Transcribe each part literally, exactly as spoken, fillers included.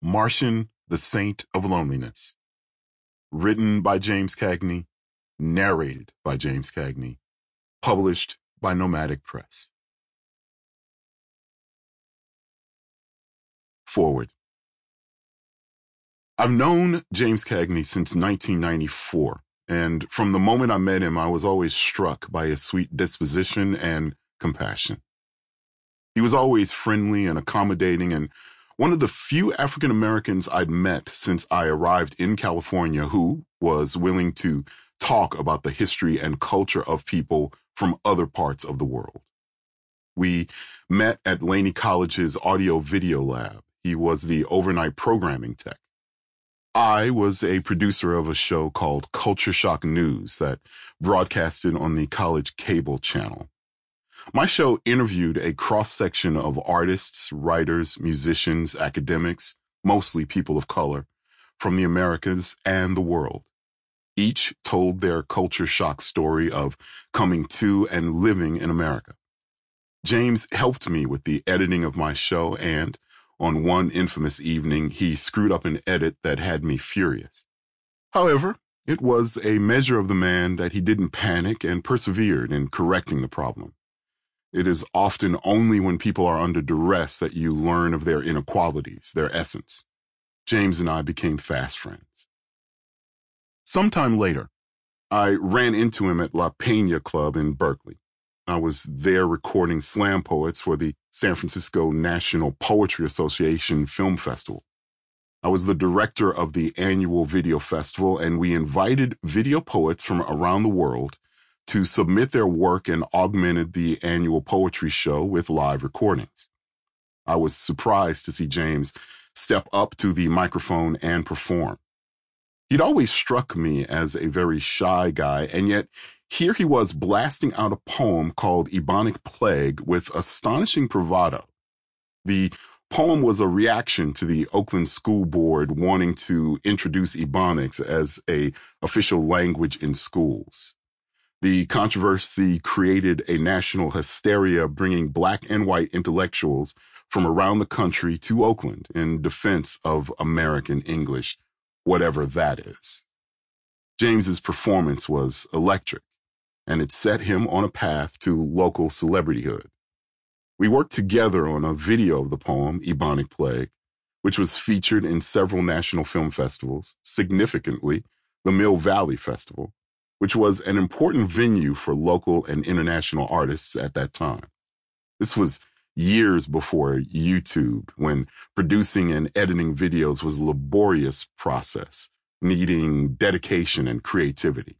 Martian, the Saint of Loneliness. Written by James Cagney, narrated by James Cagney, published by Nomadic Press. Forward. I've known James Cagney since nineteen ninety-four, and from the moment I met him, I was always struck by his sweet disposition and compassion. He was always friendly and accommodating, and one of the few African Americans I'd met since I arrived in California who was willing to talk about the history and culture of people from other parts of the world. We met at Laney College's audio video lab. He was the overnight programming tech. I was a producer of a show called Culture Shock News that broadcasted on the college cable channel. My show interviewed a cross-section of artists, writers, musicians, academics, mostly people of color, from the Americas and the world. Each told their culture shock story of coming to and living in America. James helped me with the editing of my show, and on one infamous evening, he screwed up an edit that had me furious. However, it was a measure of the man that he didn't panic and persevered in correcting the problem. It is often only when people are under duress that you learn of their inequalities, their essence. James and I became fast friends. Sometime later, I ran into him at La Peña Club in Berkeley. I was there recording slam poets for the San Francisco National Poetry Association Film Festival. I was the director of the annual video festival, and we invited video poets from around the world to submit their work and augmented the annual poetry show with live recordings. I was surprised to see James step up to the microphone and perform. He'd always struck me as a very shy guy, and yet here he was blasting out a poem called Ebonic Plague with astonishing bravado. The poem was a reaction to the Oakland School Board wanting to introduce Ebonics as an official language in schools. The controversy created a national hysteria, bringing black and white intellectuals from around the country to Oakland in defense of American English, whatever that is. James's performance was electric, and it set him on a path to local celebrityhood. We worked together on a video of the poem, Ebonic Plague, which was featured in several national film festivals, significantly the Mill Valley Festival, which was an important venue for local and international artists at that time. This was years before YouTube, when producing and editing videos was a laborious process, needing dedication and creativity.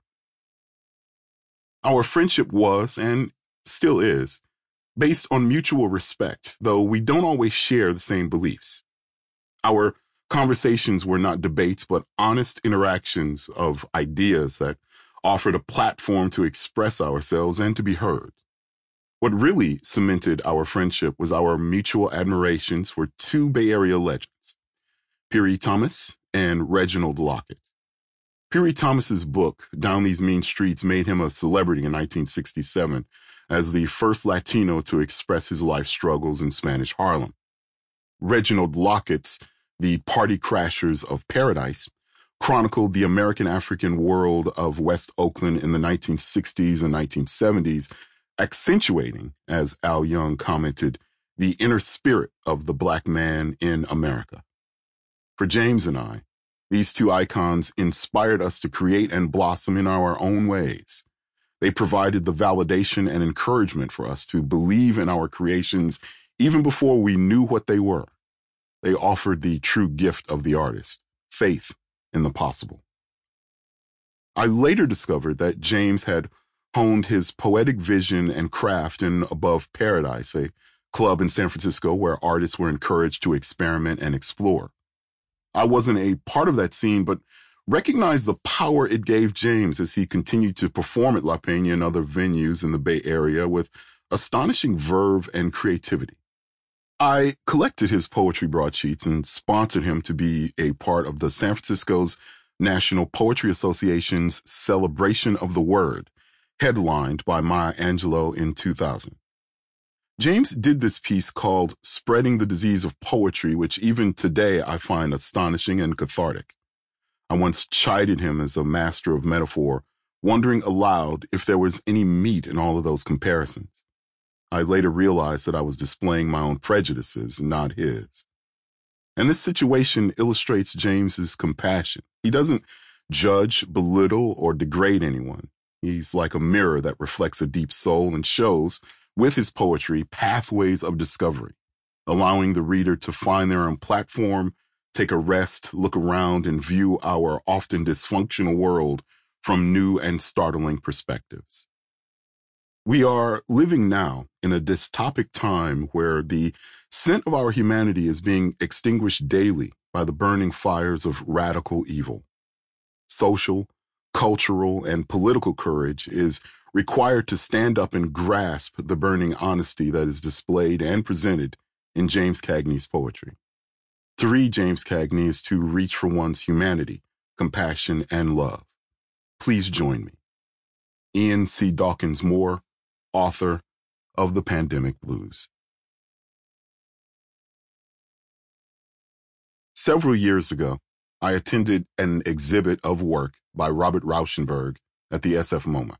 Our friendship was, and still is, based on mutual respect, though we don't always share the same beliefs. Our conversations were not debates, but honest interactions of ideas that offered a platform to express ourselves and to be heard. What really cemented our friendship was our mutual admirations for two Bay Area legends, Piri Thomas and Reginald Lockett. Piri Thomas's book, Down These Mean Streets, made him a celebrity in nineteen sixty-seven as the first Latino to express his life struggles in Spanish Harlem. Reginald Lockett's The Party Crashers of Paradise chronicled the American African world of West Oakland in the nineteen sixties and nineteen seventies, accentuating, as Al Young commented, the inner spirit of the black man in America. For James and I, these two icons inspired us to create and blossom in our own ways. They provided the validation and encouragement for us to believe in our creations even before we knew what they were. They offered the true gift of the artist, faith in the possible. I later discovered that James had honed his poetic vision and craft in Above Paradise, a club in San Francisco where artists were encouraged to experiment and explore. I wasn't a part of that scene, but recognized the power it gave James as he continued to perform at La Peña and other venues in the Bay Area with astonishing verve and creativity. I collected his poetry broadsheets and sponsored him to be a part of the San Francisco's National Poetry Association's Celebration of the Word, headlined by Maya Angelou in two thousand. James did this piece called Spreading the Disease of Poetry, which even today I find astonishing and cathartic. I once chided him as a master of metaphor, wondering aloud if there was any meat in all of those comparisons. I later realized that I was displaying my own prejudices, not his. And this situation illustrates James's compassion. He doesn't judge, belittle, or degrade anyone. He's like a mirror that reflects a deep soul and shows, with his poetry, pathways of discovery, allowing the reader to find their own platform, take a rest, look around, and view our often dysfunctional world from new and startling perspectives. We are living now in a dystopic time where the scent of our humanity is being extinguished daily by the burning fires of radical evil. Social, cultural, and political courage is required to stand up and grasp the burning honesty that is displayed and presented in James Cagney's poetry. To read James Cagney is to reach for one's humanity, compassion, and love. Please join me. Ian C. Dawkins Moore, author of The Pandemic Blues. Several years ago, I attended an exhibit of work by Robert Rauschenberg at the S F MoMA.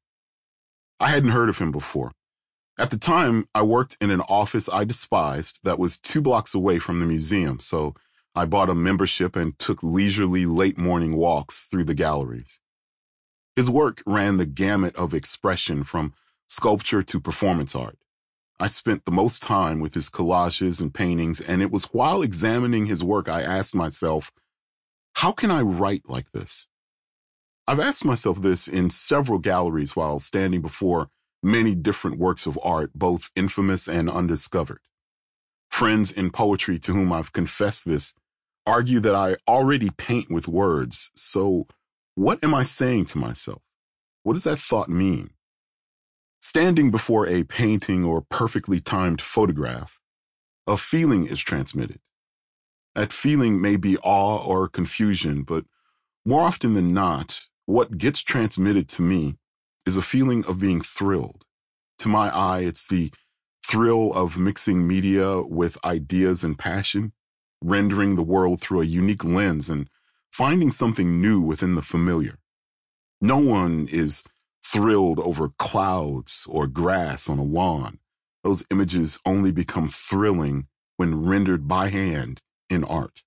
I hadn't heard of him before. At the time, I worked in an office I despised that was two blocks away from the museum, so I bought a membership and took leisurely late morning walks through the galleries. His work ran the gamut of expression from sculpture to performance art. I spent the most time with his collages and paintings, and it was while examining his work I asked myself, how can I write like this? I've asked myself this in several galleries while standing before many different works of art, both infamous and undiscovered. Friends in poetry to whom I've confessed this argue that I already paint with words, so what am I saying to myself? What does that thought mean? Standing before a painting or perfectly timed photograph, a feeling is transmitted. That feeling may be awe or confusion, but more often than not, what gets transmitted to me is a feeling of being thrilled. To my eye, it's the thrill of mixing media with ideas and passion, rendering the world through a unique lens and finding something new within the familiar. No one is thrilled over clouds or grass on a lawn. Those images only become thrilling when rendered by hand in art.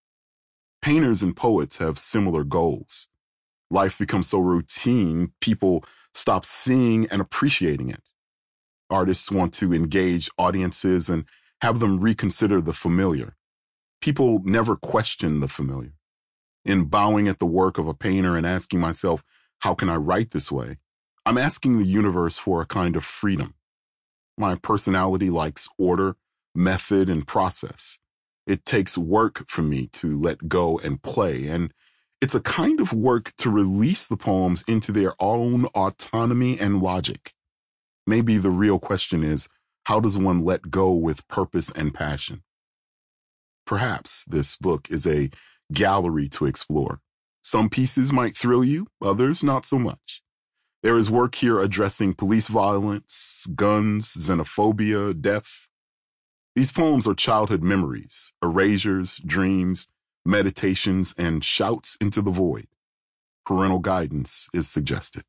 Painters and poets have similar goals. Life becomes so routine, people stop seeing and appreciating it. Artists want to engage audiences and have them reconsider the familiar. People never question the familiar. In bowing at the work of a painter and asking myself, how can I write this way? I'm asking the universe for a kind of freedom. My personality likes order, method, and process. It takes work for me to let go and play, and it's a kind of work to release the poems into their own autonomy and logic. Maybe the real question is, how does one let go with purpose and passion? Perhaps this book is a gallery to explore. Some pieces might thrill you, others not so much. There is work here addressing police violence, guns, xenophobia, death. These poems are childhood memories, erasures, dreams, meditations, and shouts into the void. Parental guidance is suggested.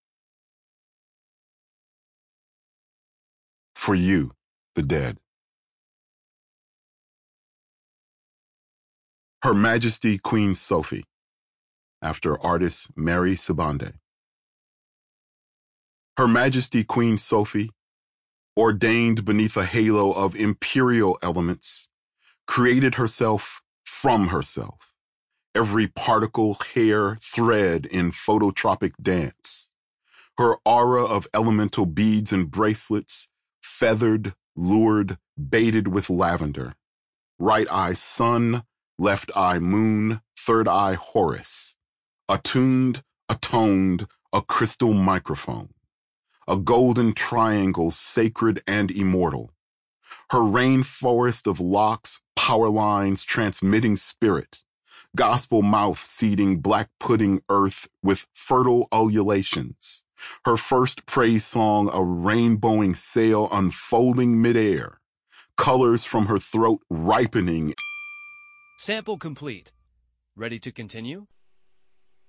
For You, the Dead. Her Majesty Queen Sophie, after artist Mary Sibande. Her Majesty Queen Sophie, ordained beneath a halo of imperial elements, created herself from herself, every particle, hair, thread in phototropic dance. Her aura of elemental beads and bracelets, feathered, lured, baited with lavender. Right eye sun, left eye moon, third eye Horus. Attuned, atoned, a crystal microphone. A golden triangle, sacred and immortal. Her rainforest of locks, power lines, transmitting spirit. Gospel mouth seeding black pudding earth with fertile ululations. Her first praise song, a rainbowing sail unfolding midair, colors from her throat ripening. Sample complete. Ready to continue?